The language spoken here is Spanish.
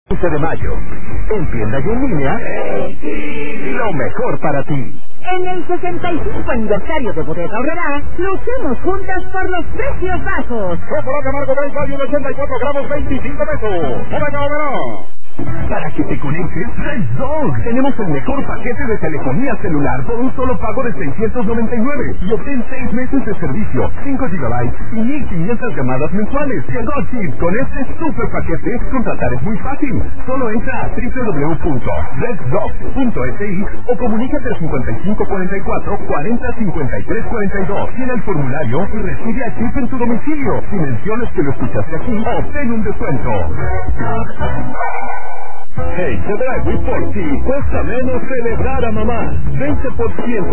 15 de mayo. En tienda y en línea, lo mejor para ti. En el 65 aniversario de Bodega Aurrerá, luchemos juntas por los precios bajos. Chocolate amargo Base de 84 gramos, 25 pesos. Bodega Aurrerá. Para que te conectes, Red Dog. Tenemos el mejor paquete de telefonía celular por un solo pago de 699 y obtén 6 meses de servicio, 5 GB y 1500 llamadas mensuales. Llegó Chip. Con este super paquete, contratar es muy fácil. Solo entra a www.reddog.si o comunícate al 5544 40 53 42. Tiene el formulario y recibe a Chip en tu domicilio. Si mencionas que lo escuchaste aquí, obtén un descuento. Hey, te traigo y por ti cuesta menos celebrar a mamá. 20%